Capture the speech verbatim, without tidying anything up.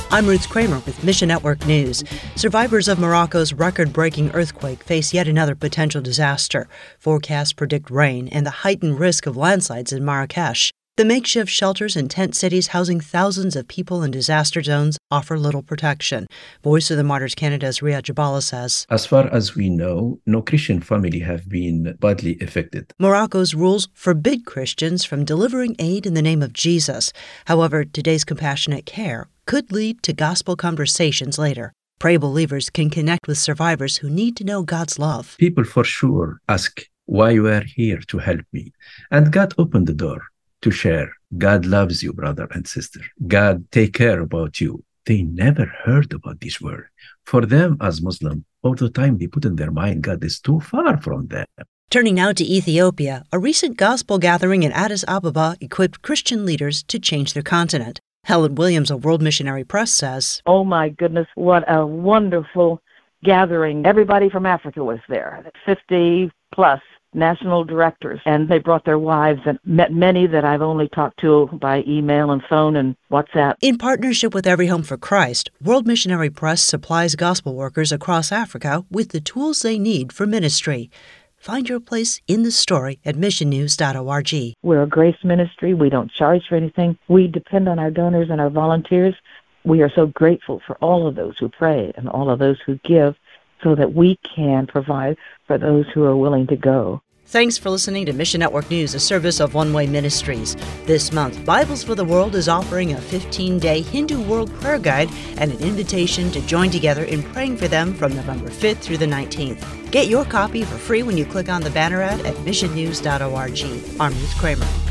I'm Ruth Kramer with Mission Network News. Survivors of Morocco's record-breaking earthquake face yet another potential disaster. Forecasts predict rain and the heightened risk of landslides in Marrakesh. The makeshift shelters in tent cities housing thousands of people in disaster zones offer little protection. Voice of the Martyrs Canada's Ria Jabala says, As far as we know, no Christian family have been badly affected. Morocco's rules forbid Christians from delivering aid in the name of Jesus. However, today's compassionate care could lead to gospel conversations later. Pray believers can connect with survivors who need to know God's love. People for sure ask why you are here to help me. And God opened the door to share. God loves you, brother and sister. God take care about you. They never heard about this word. For them as Muslim, all the time they put in their mind, God is too far from them. Turning now to Ethiopia, a recent gospel gathering in Addis Ababa equipped Christian leaders to change their continent. Helen Williams of World Missionary Press says, Oh my goodness, what a wonderful gathering. Everybody from Africa was there, fifty plus national directors, and they brought their wives and met many that I've only talked to by email and phone and WhatsApp. In partnership with Every Home for Christ, World Missionary Press supplies gospel workers across Africa with the tools they need for ministry. Find your place in the story at mission news dot org. We're a grace ministry. We don't charge for anything. We depend on our donors and our volunteers. We are so grateful for all of those who pray and all of those who give so that we can provide for those who are willing to go. Thanks for listening to Mission Network News, a service of One Way Ministries. This month, Bibles for the World is offering a fifteen-day Hindu World Prayer Guide and an invitation to join together in praying for them from November fifth through the nineteenth. Get your copy for free when you click on the banner ad at mission news dot org. I'm Ruth Kramer.